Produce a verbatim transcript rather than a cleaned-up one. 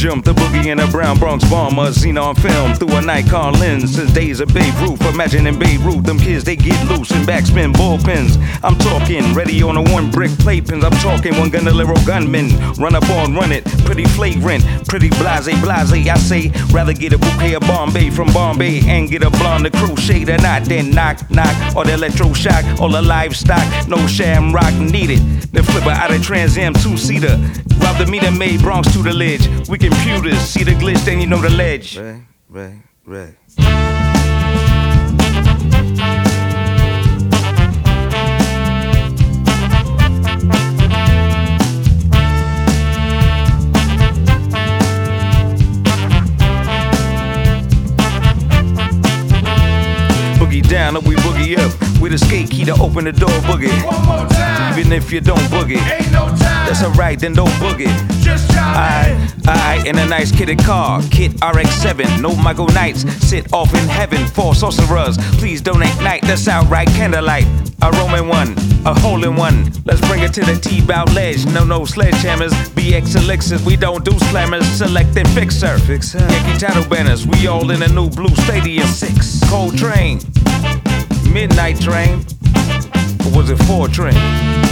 jump the boogie in a brown Bronx bomber, seen on film through a Nikon lens. Since days of Babe Ruth, imagining Babe Ruth, them kids they get loose and backspin bullpens. I'm talking ready on a one brick playpens. I'm talking one gun little gunman, run up on run it, pretty flagrant, pretty blase blase. I say rather get a bouquet of Bombay from Bombay and get a blonde to crochet the knot, then knock knock or the electroshock or the livestock. No shamrock needed. Then flip her out of Trans Am two seater. Rob the meter made Bronx to the ledge. We computers see the glitch, then you know the ledge. Right, right, right. Boogie down or we boogie up with a skate key to open the door, boogie. One more time. Even if you don't boogie, Ain't no time. that's alright, then don't boogie. Just try. Alright, alright, in a nice kitted car, Kit R X seven, no Michael Knights, sit off in heaven, four sorcerers, please donate night, that's outright candlelight, a Roman one, a hole in one, let's bring it to the T-bow ledge, no, no sledgehammers, B X elixirs, we don't do slammers, select and fix her, fix her. Yankee title banners, we all in a new blue stadium, six, Cold Train, Midnight Train, or was it four train?